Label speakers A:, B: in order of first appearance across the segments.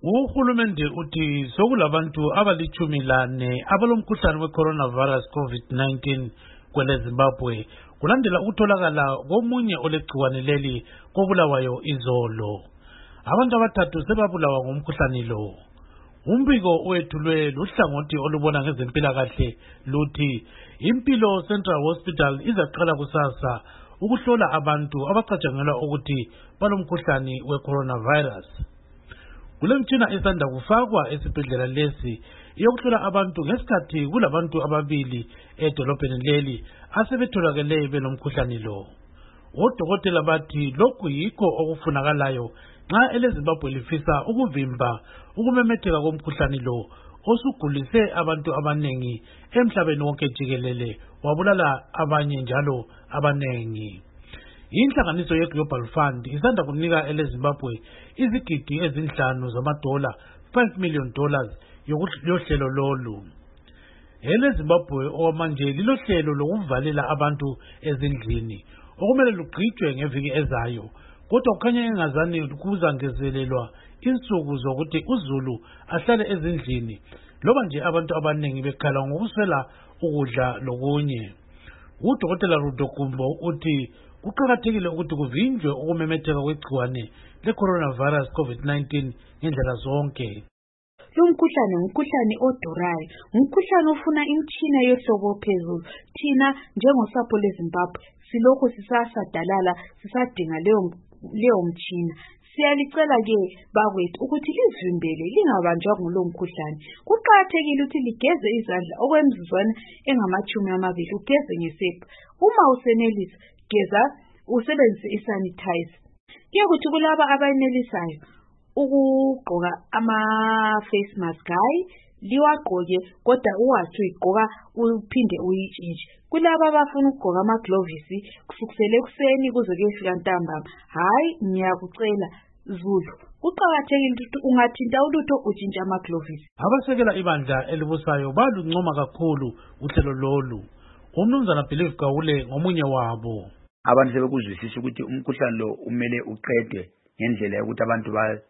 A: Uhulumende uthi sokulabantu abalichumi lane abalomkhuhlane we-coronavirus COVID-19 kwele Zimbabwe kulandela ukutholakala komunye olegciwane leli kobulawayo izolo. Abantu abathathu sebabulawa ngomkhuhlane lo. Umbiko wethulwe luhlangothi olubona ngezempilakahle luthi Impilo Central Hospital izaqala kusasa ukuhlola abantu abacatshangelwa ukuthi balomkhuhlane we-coronavirus. Kulemtshina esanda kufakwa esibhedlela lesi yokuhlola abantu ngesikhathi kulabantu ababili edolobheni leli asebetholakele belomkhuhlane lo. Odokotela bathi lokhu yikho okufunakalayo nxa eleZimbabwe lifisa ukuvimba ukumemetheka komkhuhlane lo osugulise abantu abanengi emhlabeni wonke jikelele wabulala abanye njalo abanengi. Inhlanganiso ye-Global Fund isanda kunika eleZimbabwe izigidi ezinhlanu zamadola, $5 million yohlelo lolu. EleZimbabwe okwamanje lilohlelo lokuvalela abantu ezindlini okumele lugqitshwe ngeviki ezayo, kodwa kukhanya engazani kuzangezelelwa insuku zokuthi uZulu ahlale ezindlini loba nje abantu abanengi bekhala ngokuswela ukudla lokunye. Udokotela Rudo Kumbo uthi kuqakathekile ukuthi kuvinjwe ukumemetheka kwegciwane le-coronavirus COVID-19 ngendlela zonke.
B: Umkhuhlane ngumkhuhlane odurayo, ngumkhuhlane ofuna imtshina yohlobo phezulu. Thina njengosapho leZimbabwe silokho sisasadalala sisadinga leyo mtshina. Siyalicela ke bakwethu ukuthi livimbele lingabanjwa ngulo mkhuhlane. Kuqakathekile ukuthi ligeze izandla okwemizuzwana engama-20 ugeze ngesepa. Uma usenelisa geza usebenzise isanitizer. Kuyokuthi kulaba abenelisayo ukugqoka ama-face mask liwagqoke kodwa uwathi uyigqoka uphinde uyitshintshe. Kulaba abafuna ukugqoka amaglovisi kusukisela ekuseni kuze kuyefika ntambama, hayi ngiyakucela Zulu, kuqakathekile ukuthi ungathinta ulutho utshintshe amaglovisi.
A: Abasekela ibandla elibusayo baluncoma kakhulu uhlelo lolu. Umnumzana Believe Gawule ngomunye wabo.
C: Abantu sebekuzwisisa ukuthi umkhuhlane lo umele uqedwe ngendlela yokuthi abantu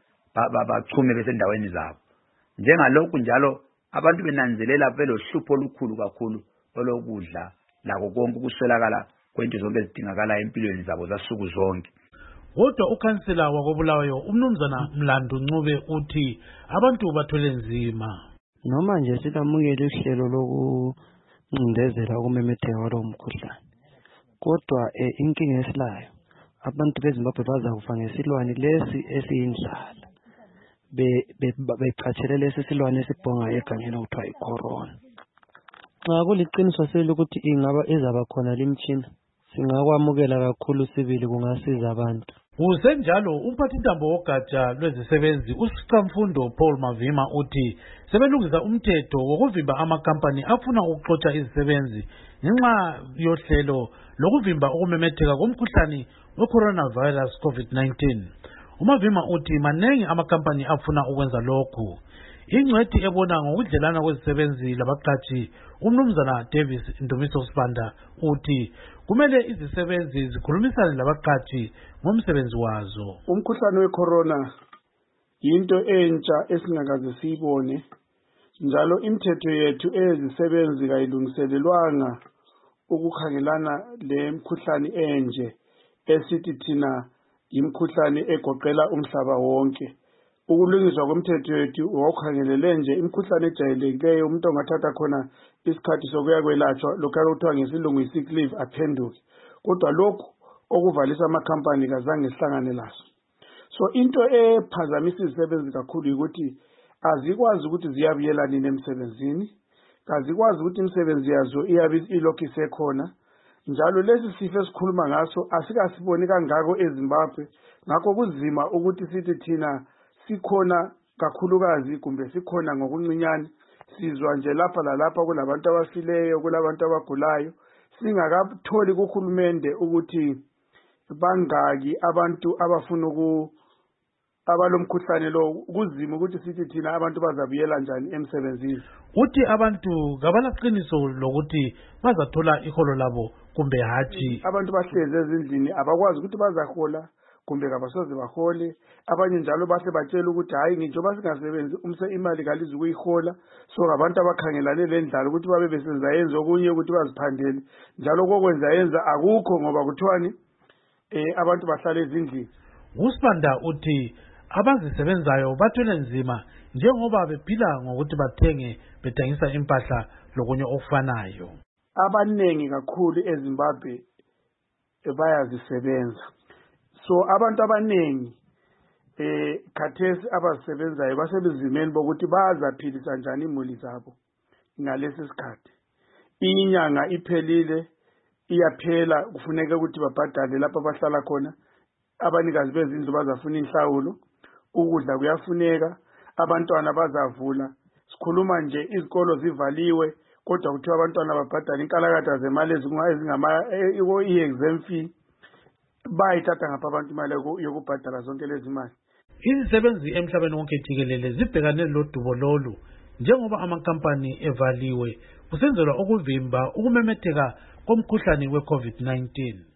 C: bachume besendaweni zabo. Njengalokhu njalo abantu benanzelela belohlupho olukhulu kakhulu olokudla lakho konke ukuswelakala kwento zonke ezidingakala empilweni zabo zasuku zonke.
A: Kodwa ukhansela wakobulawayo umnumzana Mlando Ncube uthi abantu bathole nzima.
D: Noma nje silamukela uhlelo lokuncindezela ukumemetheka kwalo mkhuhlane, kodwa inkinga esilayo abantu beZimbabwe bazakufa ngesilwane lesi esiyindlala bephathele lesi silwane esibhonga egangeni okuthiwa icorona. Xa kuliqiniso selokuthi ingaba ezaba khona limtshina singakwamukela kakhulu sibili kungasiza abantu.
A: Kusenjalo umphathintambo wogatsha lwezisebenzi uSicamfundo Paul Mavima uthi sebelungisa umthetho wokuvimba amakampani afuna ukuxotsha izisebenzi ngenxa yohlelo lokuvimba ukumemetheka komkhuhlane we-coronavirus COVID-19. Umavima uthi manengi amakampani afuna ukwenza lokhu. Ingcwethi ebona ngokudlelana kwezisebenzi labaqatshi umnumzana Davis Ndumiso Sibanda uthi kumele izisebenzi zikhulumisane labaqatshi ngomsebenzi wazo.
E: Umkhuhlane wecorona into entsha esingakaze siyibone, njalo imithetho yethu ezisebenzi kayilungiselelwanga ukukhangelana le mkhuhlane enje esithi thina imkhuhlane egoqela umhlaba wonke. Ukulungiswa komthetho yethu wakhangelele nje imkhuhlane ejayelekileyo umuntu ongathatha khona isikhathi sokuya kwelatshwa lokho okuthiwa ngesilungu i-sick leave aphenduke, kodwa lokhu okuvalisa amakampani kazange sihlangane laso. So into ephazamisa izisebenzi kakhulu ukuthi azikwazi ukuthi ziyabuyela nini emsebenzini, azikwazi ukuthi imisebenzi yazo iyabe ilokhu isekhona. Njalo lesi sifo esikhuluma ngaso asikasiboni kangako eZimbabwe, ngakho kuzima ukuthi sithi thina sikhona kakhulukazi kumbe sikhona ngokuncinyane. Sizwa nje lapha lalapha kulabantu abafileyo, kulabantu abagulayo, singakatholi kuhulumende ukuthi bangaki abantu abafuna abalomkhuhlane lo. Kuzima ukuthi sithi thina abantu bazabuyela njani emsebenzini.
A: Uthi abantu kabalaqiniso lokuthi bazathola iholo labo kumbe hatshi.
E: Abantu bahlezi ezindlini abakwazi ukuthi bazahola kumbe kabasoze bahole. Abanye njalo bahle batshela ukuthi hayi njengoba singasebenzi imali kalizi ukuyihola, so abantu abakhangelane lendlala ukuthi babe besenza yenza okunye ukuthi baziphandele njalo kokwenza yenza akukho ngoba kuthiwani abantu bahlala ezindlini.
A: uSibanda uthi abazisebenzayo bathwele nzima njengoba bephila ngokuthi bathenge bethengisa impahla lokunye okufanayo.
E: Abanengi kakhulu eZimbabwe bayazisebenza, so abantu abanengi khathesi abazisebenzayo basebezimeni bokuthi bazaphilisa njani imuli zabo ngalesi sikhathi. Inyanga iphelile iyaphela kufuneka ukuthi babhadale lapha abahlala khona, abanikazi bezindlu bazafuna inhlawulo, ukudla kuyafuneka, abantwana bazavula. Sikhuluma nje izikolo zivaliwe kodwa kuthiwa abantwana babhadala inkalakatha zemali i-exam fee, bayithatha ngapha abantu imali yokubhadala zonke lezi mali.
A: Izisebenzi emhlabeni wonke jikelele zibhekane lodubo lolu njengoba amakampani evaliwe kusenzelwa ukuvimba ukumemetheka komkhuhlane we-COVID-19.